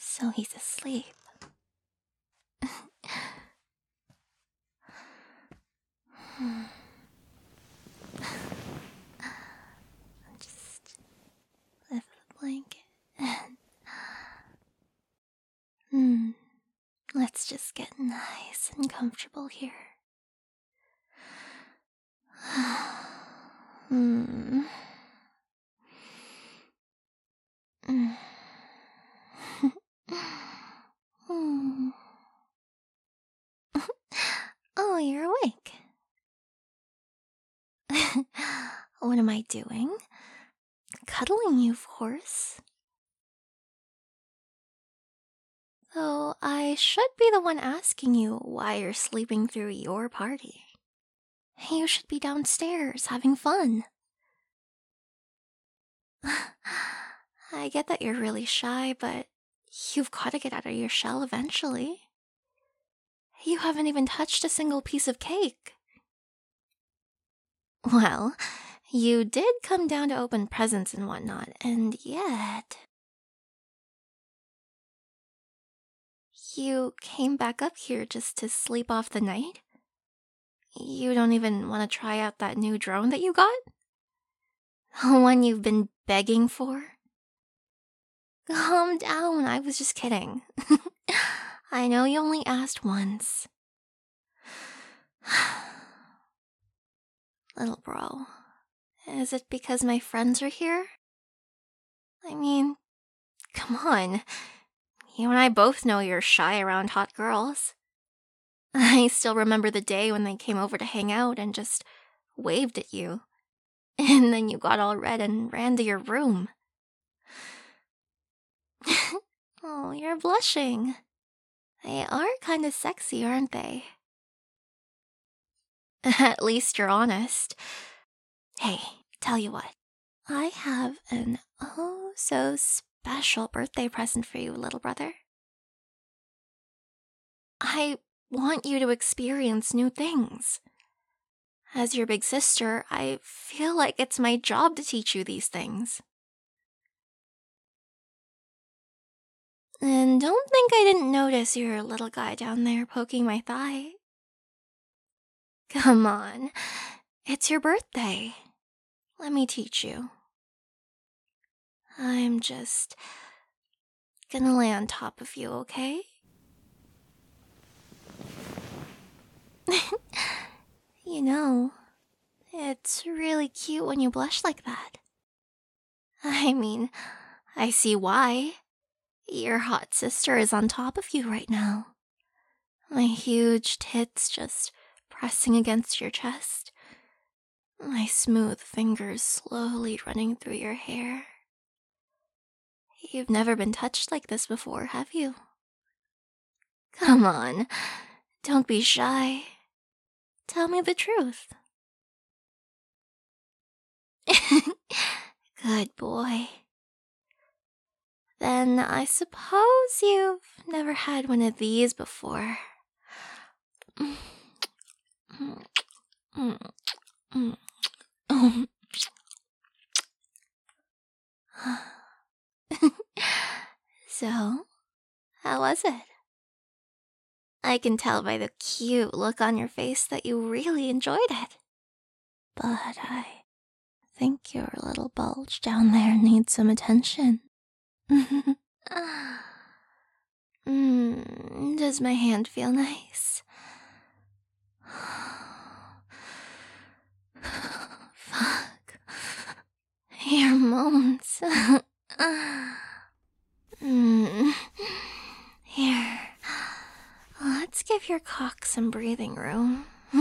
So he's asleep. Just lift the blanket and... let's just get nice and comfortable here. Oh, you're awake. What am I doing? Cuddling you, of course. Though I should be the one asking you why you're sleeping through your party. You should be downstairs having fun. I get that you're really shy, but you've got to get out of your shell eventually. You haven't even touched a single piece of cake. Well, you did come down to open presents and whatnot, and yet... You came back up here just to sleep off the night? You don't even want to try out that new drone that you got? The one you've been begging for? Calm down, I was just kidding. I know you only asked once. Little bro, is it because my friends are here? I mean, come on. You and I both know you're shy around hot girls. I still remember the day when they came over to hang out and just waved at you. And then you got all red and ran to your room. Oh, you're blushing. They are kind of sexy, aren't they? At least you're honest. Hey, tell you what. I have an oh-so-special birthday present for you, little brother. I want you to experience new things. As your big sister, I feel like it's my job to teach you these things. And don't think I didn't notice your little guy down there poking my thigh. Come on, it's your birthday. Let me teach you. I'm just gonna lay on top of you, okay? You know, it's really cute when you blush like that. I mean, I see why. Your hot sister is on top of you right now. My huge tits just pressing against your chest. My smooth fingers slowly running through your hair. You've never been touched like this before, have you? Come on, don't be shy. Tell me the truth. Good boy. Then I suppose you've never had one of these before. So, how was it? I can tell by the cute look on your face that you really enjoyed it. But I think your little bulge down there needs some attention. Does my hand feel nice? Fuck. Your moans. Here. Let's give your cock some breathing room.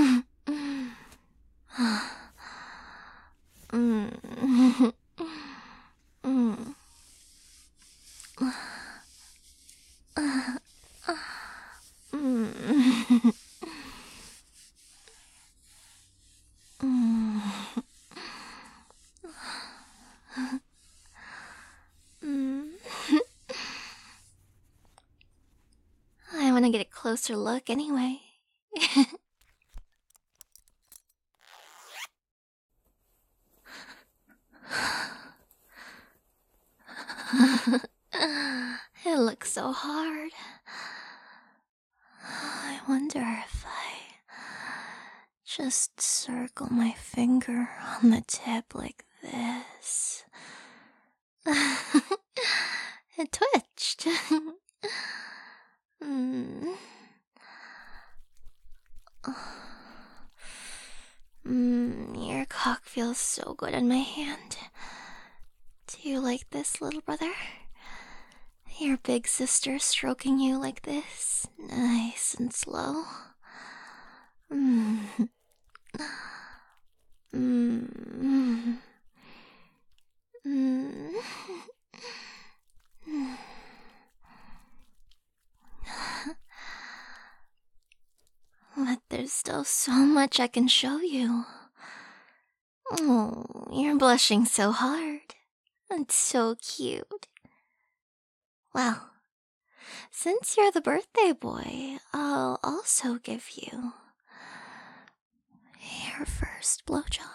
I want to get a closer look anyway. It looks so hard. I wonder if I just circle my finger on the tip like this. It twitched. Your cock feels so good in my hand. Do you like this, little brother? Your big sister stroking you like this, nice and slow. But there's still so much I can show you. Oh, you're blushing so hard. It's so cute. Well, since you're the birthday boy, I'll also give you your first blowjob.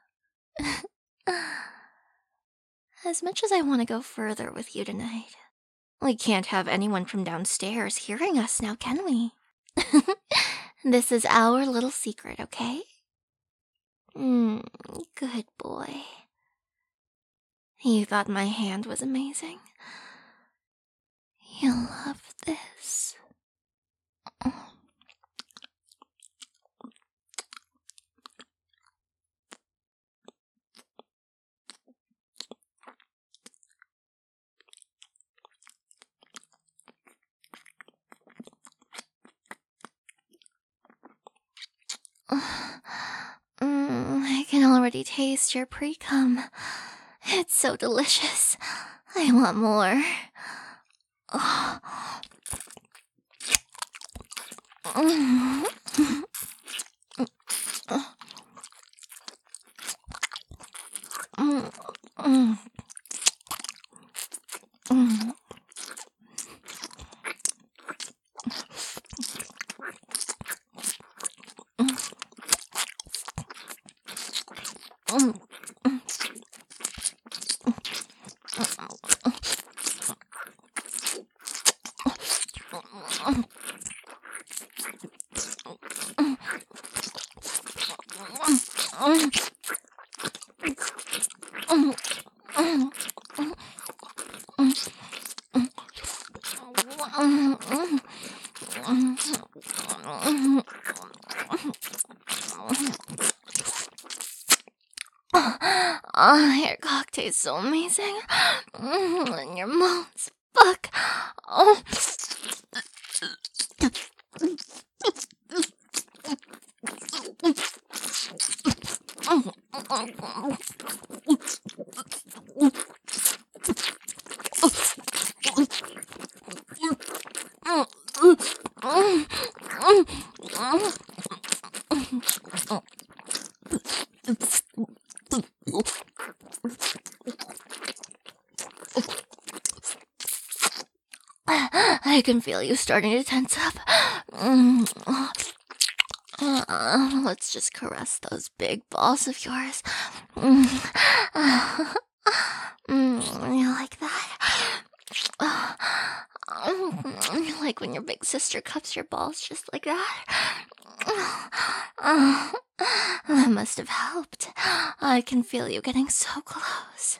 As much as I want to go further with you tonight, we can't have anyone from downstairs hearing us now, can we? This is our little secret, okay? Good boy. You thought my hand was amazing? You'll love this. I can already taste your pre-cum. It's so delicious. I want more. Your cock tastes so amazing. And your moans, fuck. Oh. I can feel you starting to tense up. Let's just caress those big balls of yours. You like that? You like when your big sister cups your balls just like that? That must have helped. I can feel you getting so close.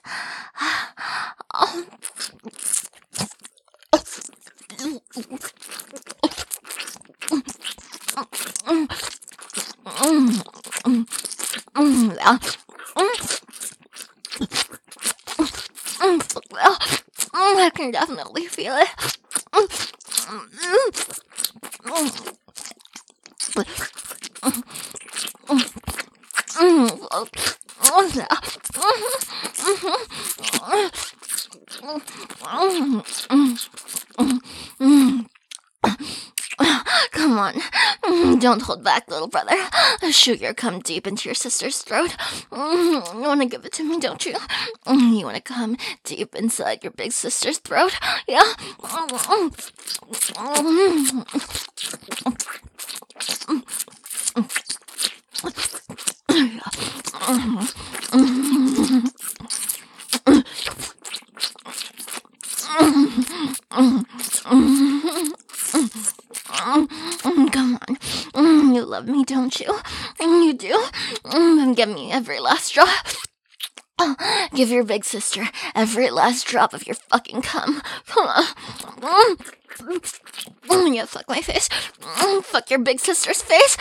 I can definitely feel it. Come on, don't hold back, little brother. Shoot your cum deep into your sister's throat. You want to give it to me, don't you? You want to come deep inside your big sister's throat? Yeah? Come on. You love me, don't you? You do? Then give me every last drop. Give your big sister every last drop of your fucking cum. Come on. Yeah, fuck my face. Fuck your big sister's face.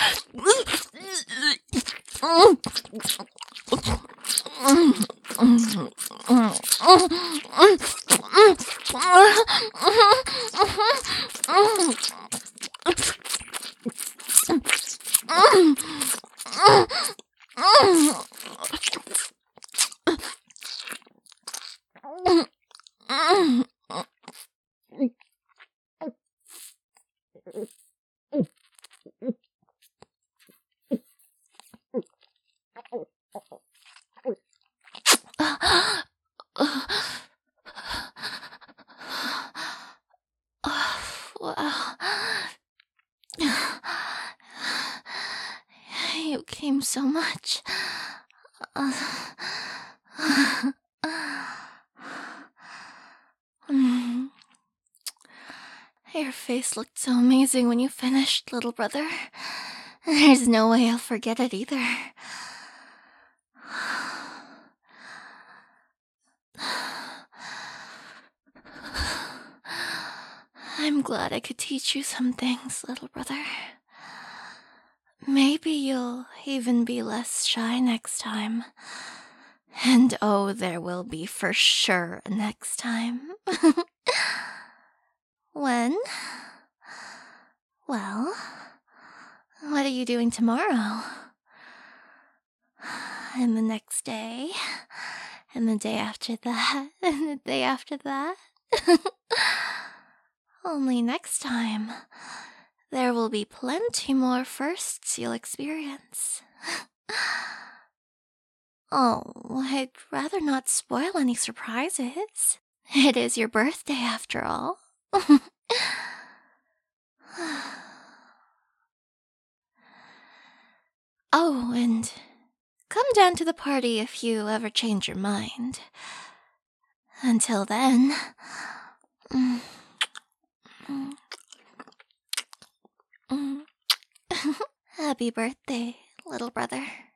Well, you came so much. Your face looked so amazing when you finished, little brother. There's no way I'll forget it either. I'm glad I could teach you some things, little brother. Maybe you'll even be less shy next time. And oh, there will be for sure a next time. When? Well, what are you doing tomorrow? And the next day? And the day after that? And the day after that? Only next time, there will be plenty more firsts you'll experience. Oh, I'd rather not spoil any surprises. It is your birthday, after all. Oh, and come down to the party if you ever change your mind. Until then... Happy birthday, little brother.